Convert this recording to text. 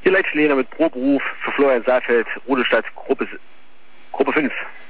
Die letzte Lehre mit Pro Beruf für Florian Saalfeld, Rudolstadt, Gruppe 5.